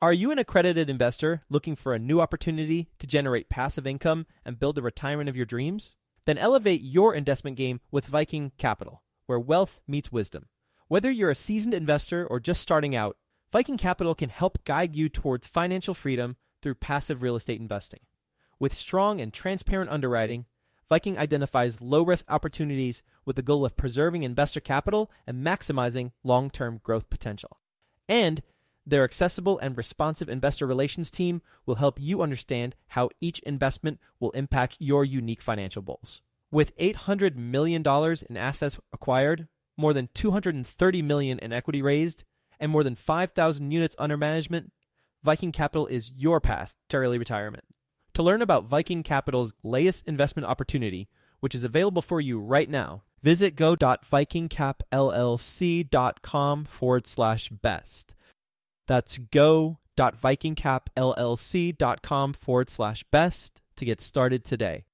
Are you an accredited investor looking for a new opportunity to generate passive income and build the retirement of your dreams? Then elevate your investment game with Viking Capital, where wealth meets wisdom. Whether you're a seasoned investor or just starting out, Viking Capital can help guide you towards financial freedom through passive real estate investing. With strong and transparent underwriting, Viking identifies low-risk opportunities with the goal of preserving investor capital and maximizing long-term growth potential. And their accessible and responsive investor relations team will help you understand how each investment will impact your unique financial goals. With $800 million in assets acquired, more than $230 million in equity raised, and more than 5,000 units under management, Viking Capital is your path to early retirement. To learn about Viking Capital's latest investment opportunity, which is available for you right now, visit go.vikingcapllc.com/best. That's go.vikingcapllc.com/best to get started today.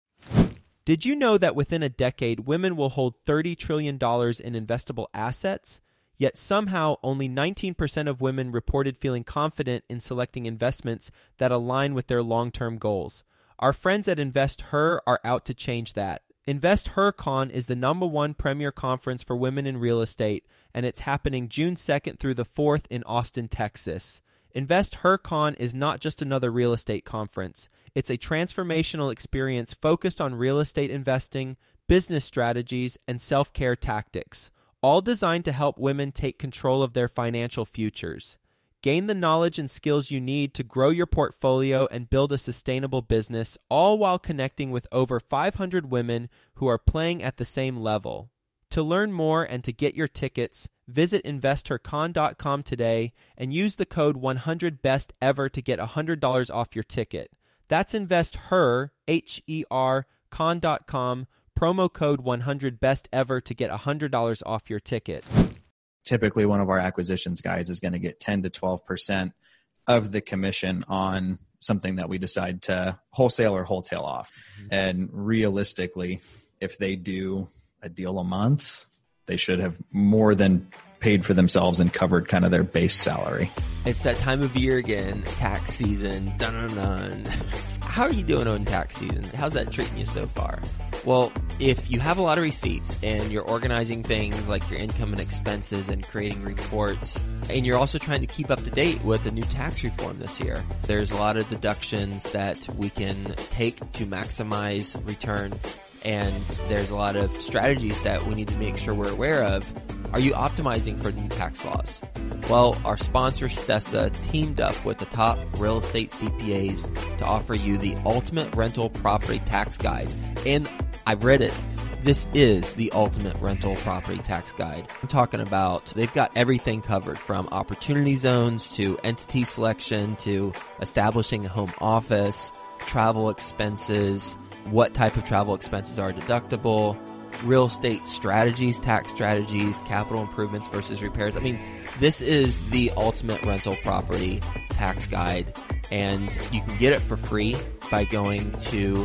Did you know that within a decade, women will hold $30 trillion in investable assets? Yet somehow only 19% of women reported feeling confident in selecting investments that align with their long-term goals. Our friends at InvestHer are out to change that. InvestHerCon is the #1 premier conference for women in real estate, and it's happening June 2nd through the 4th in Austin, Texas. InvestHerCon is not just another real estate conference. It's a transformational experience focused on real estate investing, business strategies, and self-care tactics, all designed to help women take control of their financial futures. Gain the knowledge and skills you need to grow your portfolio and build a sustainable business, all while connecting with over 500 women who are playing at the same level. To learn more and to get your tickets, visit InvestHerCon.com today and use the code 100BESTEVER to get $100 off your ticket. That's InvestHer, H-E-R, con.com, promo code 100BESTEVER to get $100 off your ticket. Typically, one of our acquisitions guys is going to get 10 to 12% of the commission on something that we decide to wholesale or wholesale off. Mm-hmm. And realistically, if they do a deal a month, they should have more than paid for themselves and covered kind of their base salary. It's that time of year again, tax season. Dun-dun-dun. How are you doing on tax season? How's that treating you so far? Well, if you have a lot of receipts and you're organizing things like your income and expenses and creating reports, and you're also trying to keep up to date with the new tax reform this year, there's a lot of deductions that we can take to maximize return, and there's a lot of strategies that we need to make sure we're aware of. Are you optimizing for the new tax laws? Well, our sponsor, Stessa, teamed up with the top real estate CPAs to offer you the ultimate rental property tax guide. And I've read it. This is the ultimate rental property tax guide. I'm talking about they've got everything covered, from opportunity zones to entity selection to establishing a home office, travel expenses, what type of travel expenses are deductible, real estate strategies, tax strategies, capital improvements versus repairs. I mean, this is the ultimate rental property tax guide, and you can get it for free by going to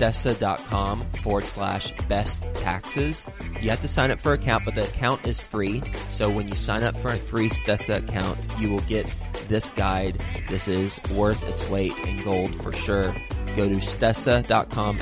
stessa.com/best taxes. You have to sign up for an account, but the account is free. So when you sign up for a free Stessa account, you will get this guide. This is worth its weight in gold for sure. Go to stessa.com,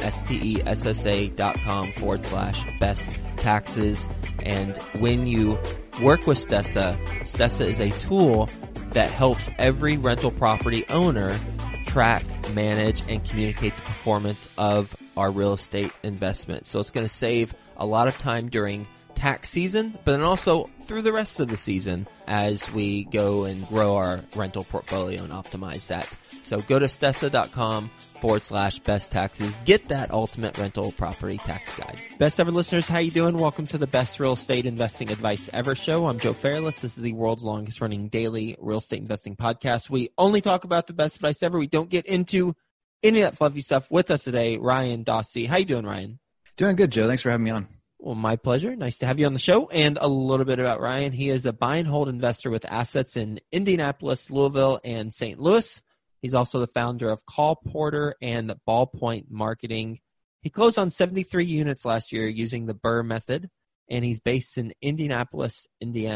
stessa.com/best taxes. And when you work with Stessa, Stessa is a tool that helps every rental property owner track, manage, and communicate the performance of our real estate investment. So it's going to save a lot of time during tax season, but then also through the rest of the season as we go and grow our rental portfolio and optimize that. So go to stessa.com/best taxes. Get that ultimate rental property tax guide. Best ever listeners, how you doing? Welcome to the Best Real Estate Investing Advice Ever show. I'm Joe Fairless. This is the world's longest running daily real estate investing podcast. We only talk about the best advice ever. We don't get into any of that fluffy stuff. With us today, Ryan Dossey. How you doing, Ryan? Doing good, Joe. Thanks for having me on. Well, my pleasure. Nice to have you on the show. And a little bit about Ryan. He is a buy and hold investor with assets in Indianapolis, Louisville, and St. Louis. He's also the founder of Call Porter and Ballpoint Marketing. He closed on 73 units last year using the BRRRR method, and he's based in Indianapolis, Indiana.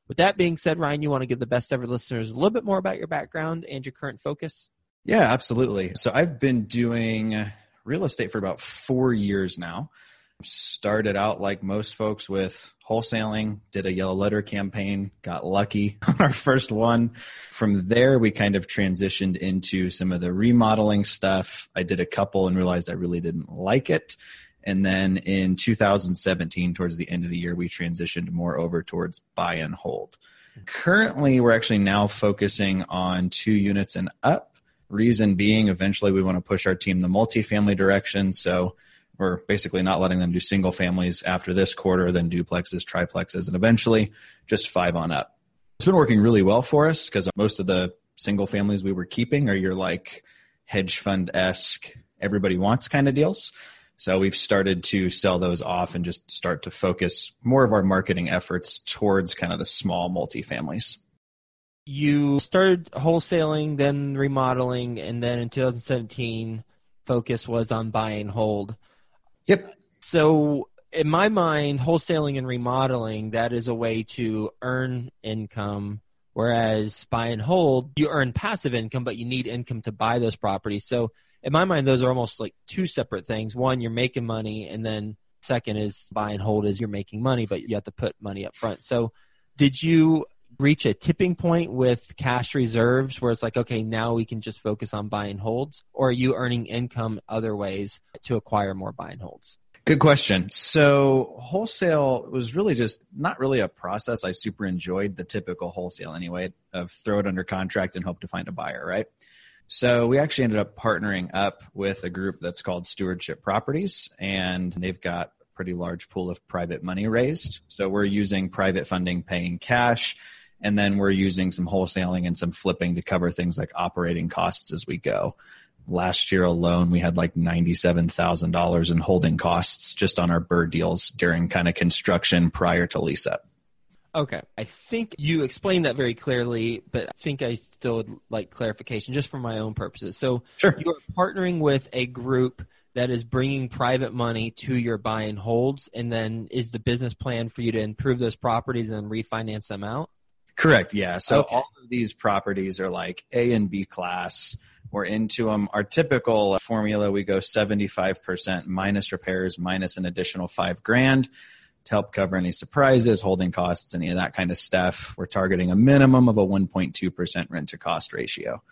With that being said, Ryan, you want to give the best ever listeners a little bit more about your background and your current focus? Yeah, absolutely. So I've been doing real estate for about 4 years now. Started out like most folks with wholesaling, did a yellow letter campaign, got lucky on our first one. From there, we kind of transitioned into some of the remodeling stuff. I did a couple and realized I really didn't like it. And then in 2017, towards the end of the year, we transitioned more over towards buy and hold. Currently, we're actually now focusing on 2 units and up. Reason being, eventually we want to push our team the multifamily direction. So we're basically not letting them do single families after this quarter, then duplexes, triplexes, and eventually just 5 on up. It's been working really well for us because most of the single families we were keeping are your like hedge fund-esque, everybody wants kind of deals. So we've started to sell those off and just start to focus more of our marketing efforts towards kind of the small multifamilies. You started wholesaling, then remodeling, and then in 2017, focus was on buy and hold. Yep. So in my mind, wholesaling and remodeling, that is a way to earn income, whereas buy and hold, you earn passive income, but you need income to buy those properties. So in my mind, those are almost like 2 separate things. One, you're making money, and then second is buy and hold is you're making money, but you have to put money up front. So did you reach a tipping point with cash reserves where it's like, okay, now we can just focus on buy and holds? Or are you earning income other ways to acquire more buy and holds? Good question. So wholesale was really just not really a process. I super enjoyed the typical wholesale anyway of throw it under contract and hope to find a buyer, right? So we actually ended up partnering up with a group that's called Stewardship Properties, and they've got a pretty large pool of private money raised. So we're using private funding, paying cash, and then we're using some wholesaling and some flipping to cover things like operating costs as we go. Last year alone, we had like $97,000 in holding costs just on our BRRRR deals during kind of construction prior to lease up. Okay. I think you explained that very clearly, but I think I still would like clarification just for my own purposes. So Sure. You're partnering with a group that is bringing private money to your buy and holds, and then is the business plan for you to improve those properties and refinance them out? Correct. Yeah. So Okay. all of these properties are like A and B class. We're into them. Our typical formula, we go 75% minus repairs, minus an additional $5,000 to help cover any surprises, holding costs, any of that kind of stuff. We're targeting a minimum of a 1.2% rent to cost ratio.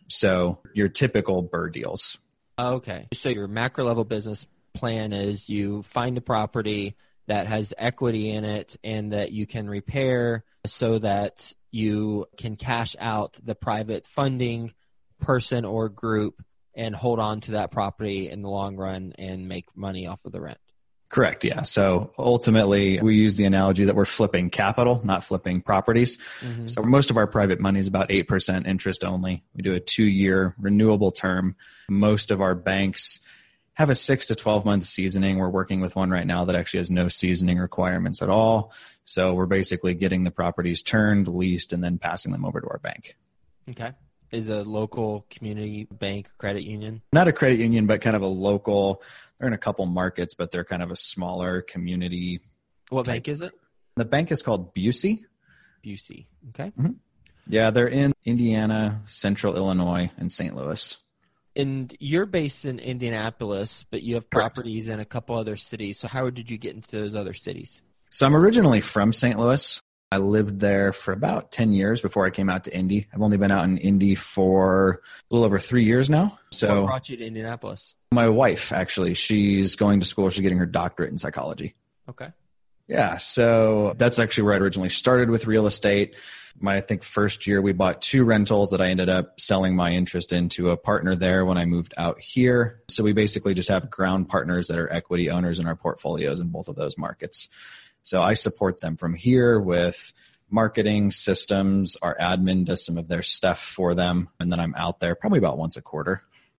So your typical BRRRR deals. Okay. So your macro level business plan is you find a property that has equity in it and that you can repair so that you can cash out the private funding person or group and hold on to that property in the long run and make money off of the rent. Correct. Yeah. So ultimately, we use the analogy that we're flipping capital, not flipping properties. Mm-hmm. So most of our private money is about 8% interest only. We do a 2-year renewable term. Most of our banks have a 6 to 12 month seasoning. We're working with one right now that actually has no seasoning requirements at all. So we're basically getting the properties turned, leased, and then passing them over to our bank. Okay. Is a local community bank, credit union? Not a credit union, but kind of a local. They're in a couple markets, but they're kind of a smaller community. What bank is it? The bank is called Busey. Busey. Okay. Mm-hmm. Yeah, they're in Indiana, Central Illinois, and St. Louis. And you're based in Indianapolis, but you have properties in a couple other cities. So how did you get into those other cities? So I'm originally from St. Louis. I lived there for about 10 years before I came out to Indy. I've only been out in Indy for a little over 3 years now. So what brought you to Indianapolis? My wife, actually, she's going to school. She's getting her doctorate in psychology. Okay. Yeah. So that's actually where I originally started with real estate. I think first year we bought 2 rentals that I ended up selling my interest into a partner there when I moved out here. So we basically just have ground partners that are equity owners in our portfolios in both of those markets. So I support them from here with marketing systems. Our admin does some of their stuff for them. And then I'm out there probably about once a quarter.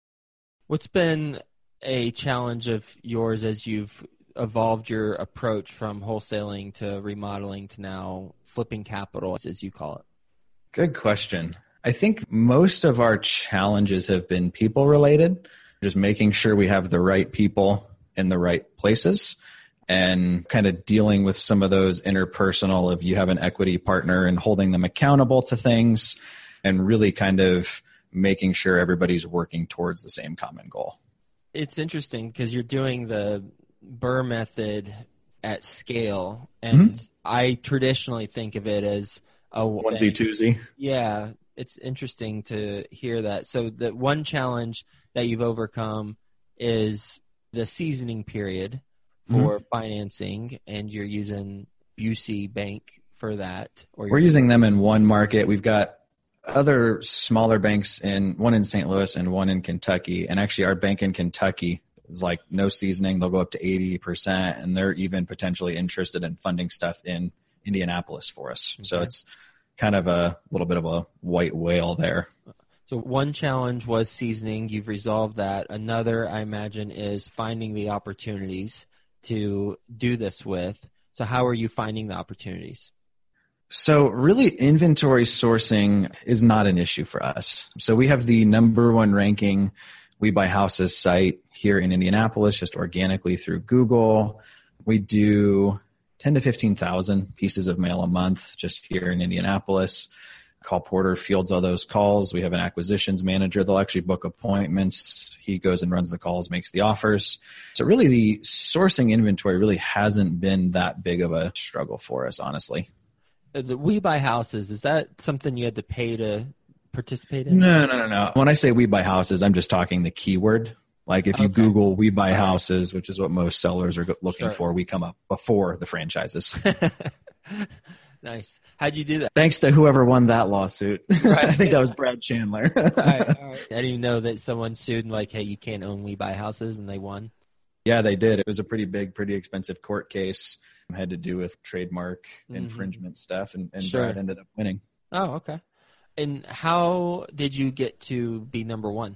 What's been a challenge of yours as you've evolved your approach from wholesaling to remodeling to now flipping capital, as you call it? Good question. I think most of our challenges have been people related, just making sure we have the right people in the right places. and kind of dealing with some of those interpersonal, if you have an equity partner, and holding them accountable to things, and really kind of making sure everybody's working towards the same common goal. It's interesting because you're doing the BRRRR method at scale, and I traditionally think of it as a onesie twosie. Yeah, it's interesting to hear that. So the one challenge that you've overcome is the seasoning period for financing, and you're using Busey Bank for that. Or we're using them in one market. We've got other smaller banks, one in St. Louis and one in Kentucky. And actually our bank in Kentucky is like no seasoning. They'll go up to 80%, and they're even potentially interested in funding stuff in Indianapolis for us. Okay. So it's kind of a little bit of a white whale there. So one challenge was seasoning. You've resolved that. Another, I imagine, is finding the opportunities to do this with. So how are you finding the opportunities? So really, inventory sourcing is not an issue for us. So we have the #1 ranking We Buy Houses site here in Indianapolis, just organically through Google. We do 10 to 15,000 pieces of mail a month just here in Indianapolis. Call Porter fields all those calls. We have an acquisitions manager. They'll actually book appointments. He goes and runs the calls, makes the offers. So really, the sourcing inventory really hasn't been that big of a struggle for us, honestly. The We Buy Houses, is that something you had to pay to participate in? No. When I say We Buy Houses, I'm just talking the keyword. Like if you Google We Buy Houses, which is what most sellers are looking for, we come up before the franchises. Nice. How'd you do that? Thanks to whoever won that lawsuit. Right. I think that was Brad Chandler. All right. I didn't even know that someone sued and like, hey, you can't own We Buy Houses, and they won. Yeah, they did. It was a pretty big, pretty expensive court case. It had to do with trademark infringement stuff, and Brad ended up winning. Oh, okay. And how did you get to be #1?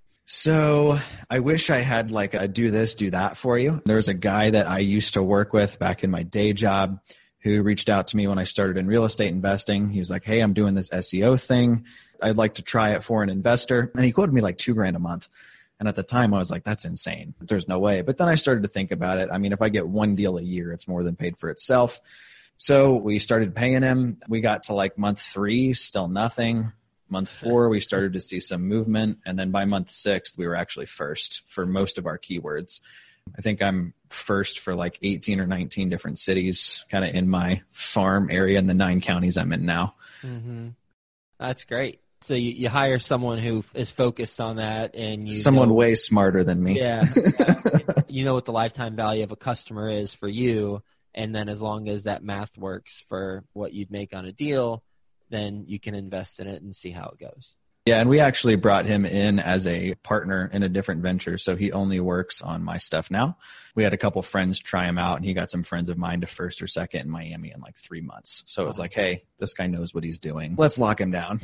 So I wish I had like a do this, do that for you. There was a guy that I used to work with back in my day job who reached out to me when I started in real estate investing. He was like, hey, I'm doing this SEO thing. I'd like to try it for an investor. And he quoted me like $2,000 a month. And at the time I was like, that's insane. There's no way. But then I started to think about it. I mean, if I get one deal a year, it's more than paid for itself. So we started paying him. We got to like month 3, still nothing. Month 4, we started to see some movement. And then by month 6, we were actually first for most of our keywords. I think I'm first for like 18 or 19 different cities kind of in my farm area in the 9 counties I'm in now. Mm-hmm. That's great. So you hire someone who is focused on that, and someone way smarter than me. Yeah. You know what the lifetime value of a customer is for you. And then as long as that math works for what you'd make on a deal, then you can invest in it and see how it goes. Yeah, and we actually brought him in as a partner in a different venture, so he only works on my stuff now. We had a couple friends try him out, and he got some friends of mine to first or second in Miami in like 3 months. So it was like, hey, this guy knows what he's doing. Let's lock him down.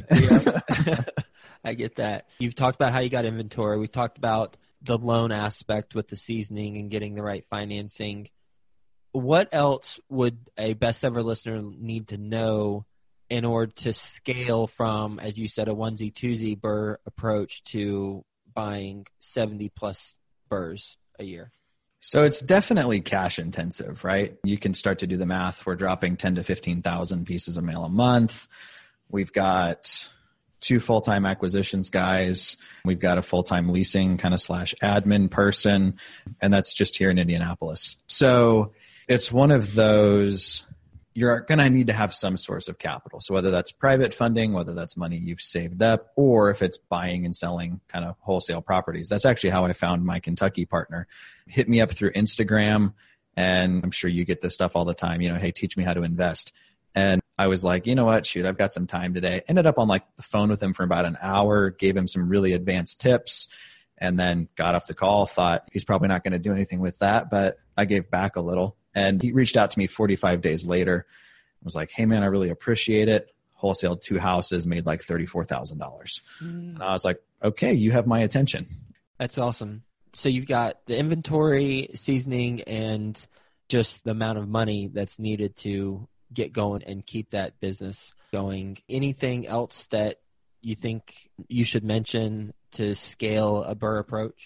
I get that. You've talked about how you got inventory. We've talked about the loan aspect with the seasoning and getting the right financing. What else would a best ever listener need to know in order to scale from, as you said, a onesie twosie BRRRR approach to buying 70 plus BRRRRs a year? So it's definitely cash intensive, right? You can start to do the math. We're dropping 10 to 15,000 pieces of mail a month. We've got 2 full-time acquisitions guys. We've got a full-time leasing kind of / admin person, and that's just here in Indianapolis. So it's one of those, you're going to need to have some source of capital. So whether that's private funding, whether that's money you've saved up, or if it's buying and selling kind of wholesale properties. That's actually how I found my Kentucky partner. Hit me up through Instagram, and I'm sure you get this stuff all the time, hey, teach me how to invest. And I was like, you know what, shoot, I've got some time today. Ended up on like the phone with him for about an hour, gave him some really advanced tips, and then got off the call, thought he's probably not going to do anything with that, but I gave back a little. And he reached out to me 45 days later. Was like, hey, man, I really appreciate it. Wholesaled 2 houses, made like $34,000. And I was like, okay, you have my attention. That's awesome. So you've got the inventory, seasoning, and just the amount of money that's needed to get going and keep that business going. Anything else that you think you should mention to scale a BRRRR approach?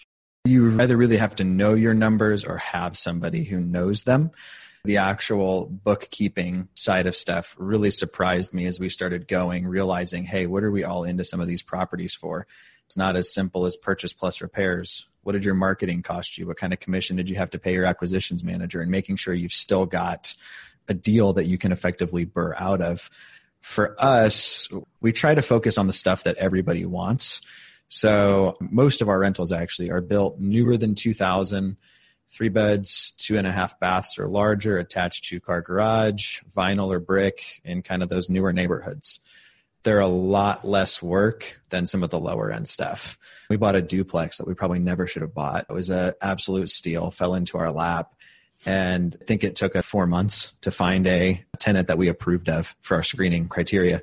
You either really have to know your numbers or have somebody who knows them. The actual bookkeeping side of stuff really surprised me as we started going, realizing, hey, what are we all into some of these properties for? It's not as simple as purchase plus repairs. What did your marketing cost you? What kind of commission did you have to pay your acquisitions manager? And making sure you've still got a deal that you can effectively burr out of. For us, we try to focus on the stuff that everybody wants. So most of our rentals actually are built newer than 2000, 3 beds, 2.5 baths or larger, attached 2-car garage, vinyl or brick in kind of those newer neighborhoods. They're a lot less work than some of the lower end stuff. We bought a duplex that we probably never should have bought. It was an absolute steal, fell into our lap. And I think it took us 4 months to find a tenant that we approved of for our screening criteria.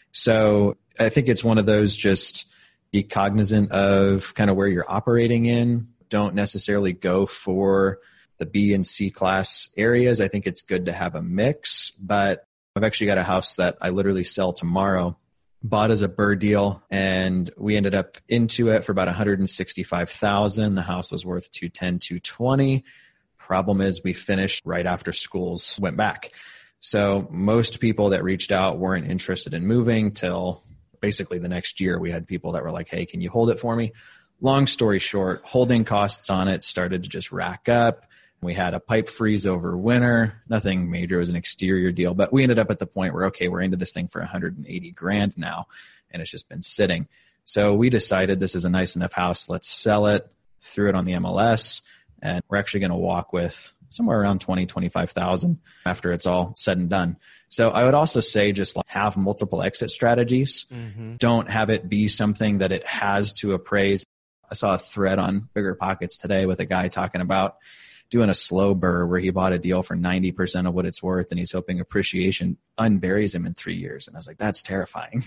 So I think it's one of those, just be cognizant of kind of where you're operating in. Don't necessarily go for the B and C class areas. I think it's good to have a mix, but I've actually got a house that I literally sell tomorrow, bought as a BRRRR deal, and we ended up into it for about $165,000. The house was worth $210,000, $220,000. Problem is we finished right after schools went back. So most people that reached out weren't interested in moving till basically the next year. We had people that were like, hey, can you hold it for me? Long story short, holding costs on it started to just rack up. We had a pipe freeze over winter. Nothing major. It was an exterior deal, but we ended up at the point where, okay, we're into this thing for $180,000 now, and it's just been sitting. So we decided this is a nice enough house. Let's sell it, threw it on the MLS, and we're actually going to walk with somewhere around $20,000, $25,000 after it's all said and done. So I would also say just have multiple exit strategies. Mm-hmm. Don't have it be something that it has to appraise. I saw a thread on BiggerPockets today with a guy talking about doing a slow burr where he bought a deal for 90% of what it's worth, and he's hoping appreciation unburies him in 3 years. And I was like, that's terrifying.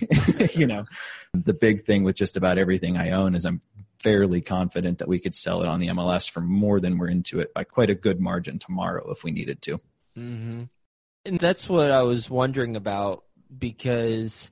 The big thing with just about everything I own is I'm fairly confident that we could sell it on the MLS for more than we're into it by quite a good margin tomorrow if we needed to. Mm-hmm. And that's what I was wondering about, because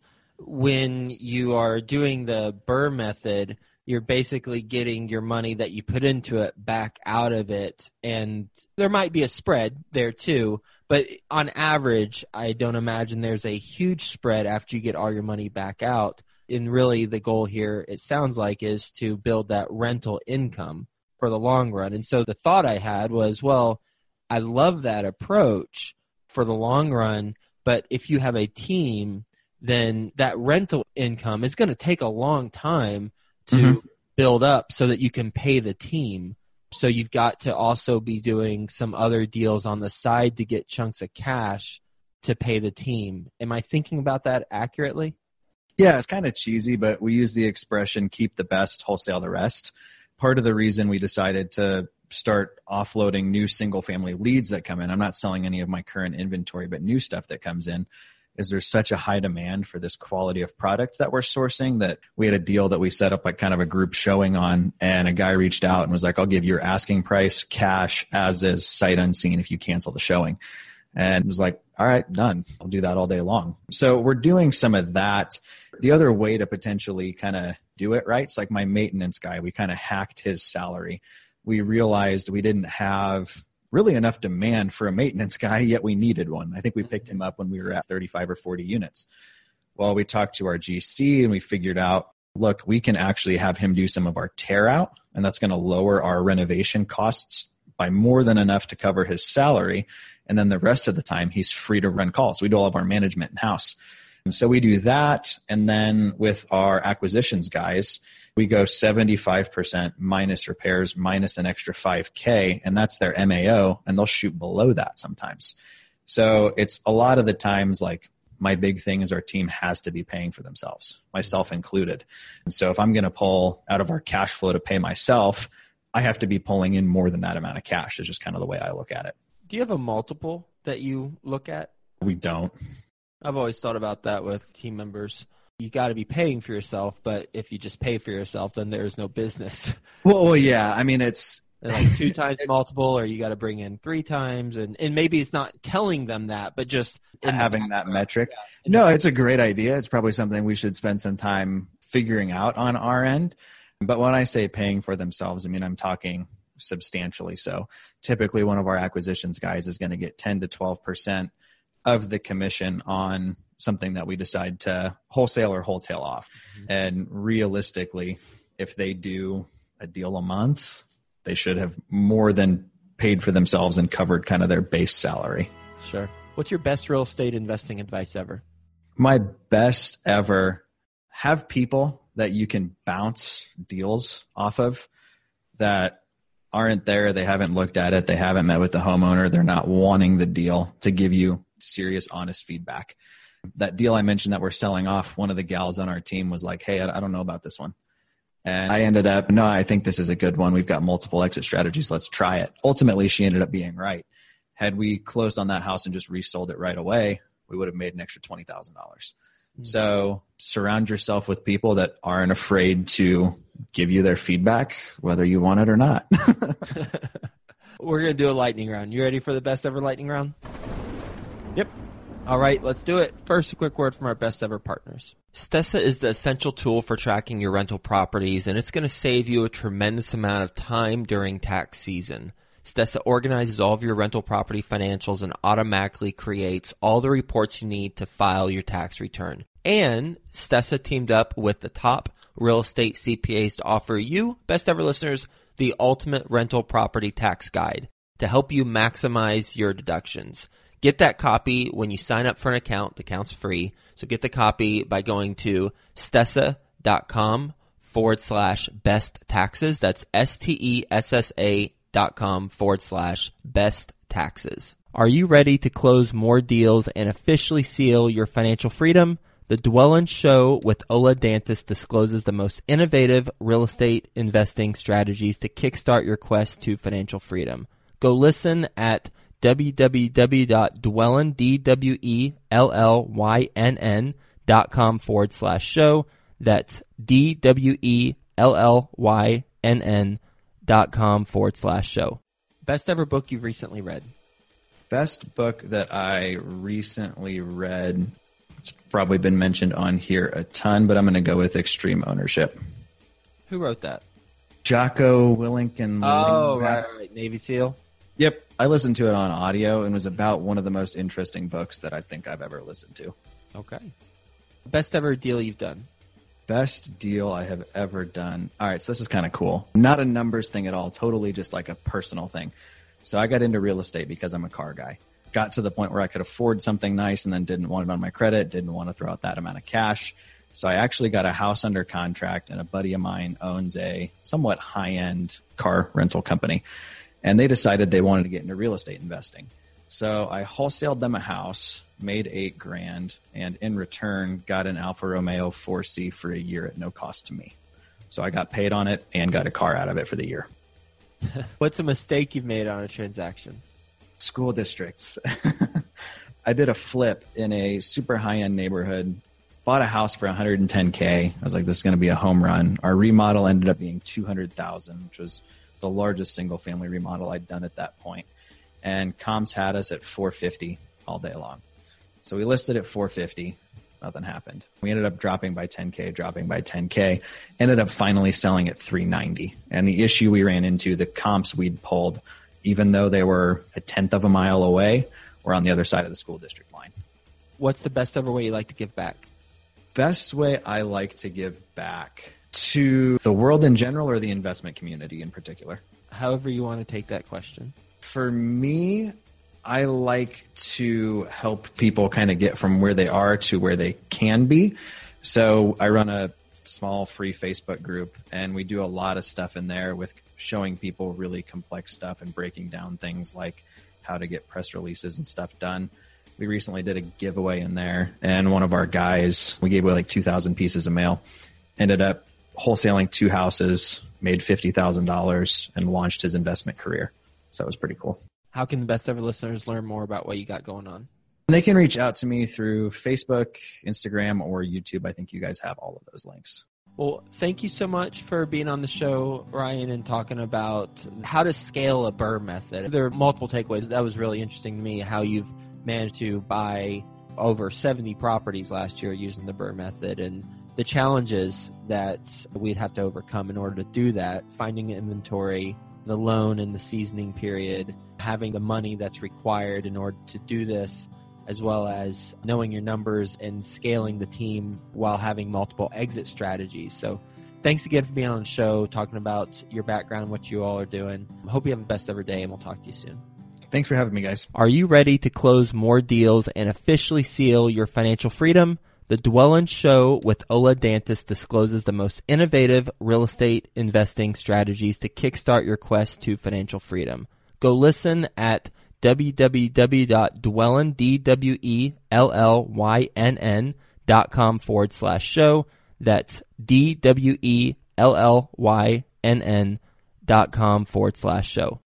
when you are doing the BRRRR method, you're basically getting your money that you put into it back out of it. And there might be a spread there too, but on average, I don't imagine there's a huge spread after you get all your money back out. And really the goal here, it sounds like, is to build that rental income for the long run. And so the thought I had was, well, I love that approach for the long run, but if you have a team, then that rental income is going to take a long time to build up so that you can pay the team. So you've got to also be doing some other deals on the side to get chunks of cash to pay the team. Am I thinking about that accurately? Yeah, it's kind of cheesy, but we use the expression, keep the best, wholesale the rest. Part of the reason we decided to start offloading new single family leads that come in, I'm not selling any of my current inventory, but new stuff that comes in, is there's such a high demand for this quality of product that we're sourcing that we had a deal that we set up like kind of a group showing on, and a guy reached out and was like, I'll give you your asking price cash as is, sight unseen, if you cancel the showing. And it was like, all right, done. I'll do that all day long. So we're doing some of that. The other way to potentially kind of do it right, it's like my maintenance guy, we kind of hacked his salary. We realized we didn't have really enough demand for a maintenance guy, yet we needed one. I think we picked him up when we were at 35 or 40 units. Well, we talked to our GC and we figured out, look, we can actually have him do some of our tear out, and that's going to lower our renovation costs by more than enough to cover his salary. And then the rest of the time, he's free to run calls. We do all of our management in-house. So we do that. And then with our acquisitions guys, we go 75% minus repairs, minus an extra $5,000, and that's their MAO, and they'll shoot below that sometimes. So it's a lot of the times, like, my big thing is our team has to be paying for themselves, myself included. And so if I'm going to pull out of our cash flow to pay myself, I have to be pulling in more than that amount of cash. Is just kind of the way I look at it. Do you have a multiple that you look at? We don't. I've always thought about that with team members. You got to be paying for yourself, but if you just pay for yourself, then there is no business. Well, yeah. I mean, it's like 2 times multiple, or you got to bring in 3 times, and maybe it's not telling them that, but just having that metric. Yeah. No, it's a great idea. It's probably something we should spend some time figuring out on our end. But when I say paying for themselves, I mean, I'm talking substantially so. Typically, one of our acquisitions guys is going to get 10 to 12% of the commission on something that we decide to wholesale or wholesale off. Mm-hmm. And realistically, if they do a deal a month, they should have more than paid for themselves and covered kind of their base salary. Sure. What's your best real estate investing advice ever? My best ever, have people that you can bounce deals off of that aren't there. They haven't looked at it. They haven't met with the homeowner. They're not wanting the deal to give you serious, honest feedback. That deal I mentioned that we're selling off, one of the gals on our team was like, hey, I don't know about this one. And I ended up, no, I think this is a good one. We've got multiple exit strategies. Let's try it. Ultimately, she ended up being right. Had we closed on that house and just resold it right away, we would have made an extra $20,000. Mm-hmm. So surround yourself with people that aren't afraid to give you their feedback, whether you want it or not. We're going to do a lightning round. You ready for the best ever lightning round? Yep. All right, let's do it. First, a quick word from our best ever partners. Stessa is the essential tool for tracking your rental properties, and it's going to save you a tremendous amount of time during tax season. Stessa organizes all of your rental property financials and automatically creates all the reports you need to file your tax return. And Stessa teamed up with the top real estate CPAs to offer you, best ever listeners, the ultimate rental property tax guide to help you maximize your deductions. Get that copy when you sign up for an account. The account's free. So get the copy by going to stessa.com/best taxes. That's STESSA.com/best taxes. Are you ready to close more deals and officially seal your financial freedom? The Dwellin Show with Ola Dantis discloses the most innovative real estate investing strategies to kickstart your quest to financial freedom. Go listen at www.dwellyn.com/show. That's DWELLYNN.com/show. Best ever book you've recently read? Best book that I recently read, it's probably been mentioned on here a ton, but I'm going to go with Extreme Ownership. Who wrote that? Jocko Willink and right. Navy SEAL. Yep. I listened to it on audio and was about one of the most interesting books that I think I've ever listened to. Okay. Best ever deal you've done? Best deal I have ever done. All right, so this is kind of cool. Not a numbers thing at all. Totally just like a personal thing. So I got into real estate because I'm a car guy. Got to the point where I could afford something nice and then didn't want it on my credit, didn't want to throw out that amount of cash. So I actually got a house under contract, and a buddy of mine owns a somewhat high-end car rental company. And they decided they wanted to get into real estate investing. So I wholesaled them a house, made $8,000, and in return got an Alfa Romeo 4C for a year at no cost to me. So I got paid on it and got a car out of it for the year. What's a mistake you've made on a transaction? School districts. I did a flip in a super high-end neighborhood, bought a house for $110K. I was like, this is going to be a home run. Our remodel ended up being $200,000, which was the largest single-family remodel I'd done at that point. And comps had us at $450 all day long. So we listed at $450. Nothing happened. We ended up dropping by 10K, ended up finally selling at $390. And the issue we ran into, the comps we'd pulled, even though they were a tenth of a mile away, were on the other side of the school district line. What's the best ever way you like to give back? Best way I like to give back to the world in general or the investment community in particular? However you want to take that question. For me, I like to help people kind of get from where they are to where they can be. So I run a small free Facebook group, and we do a lot of stuff in there with showing people really complex stuff and breaking down things like how to get press releases and stuff done. We recently did a giveaway in there, and one of our guys, we gave away like 2,000 pieces of mail, ended up wholesaling 2 houses, made $50,000, and launched his investment career. So it was pretty cool. How can the best ever listeners learn more about what you got going on? They can reach out to me through Facebook, Instagram, or YouTube. I think you guys have all of those links. Well, thank you so much for being on the show, Ryan, and talking about how to scale a BRRRR method. There are multiple takeaways. That was really interesting to me, how you've managed to buy over 70 properties last year using the BRRRR method, and the challenges that we'd have to overcome in order to do that, finding the inventory, the loan and the seasoning period, having the money that's required in order to do this, as well as knowing your numbers and scaling the team while having multiple exit strategies. So thanks again for being on the show, talking about your background, what you all are doing. I hope you have the best ever day, and we'll talk to you soon. Thanks for having me, guys. Are you ready to close more deals and officially seal your financial freedom? The Dwellyn Show with Ola Dantis discloses the most innovative real estate investing strategies to kickstart your quest to financial freedom. Go listen at www.dwellyn.com/show. That's DWELLYNN.com/show.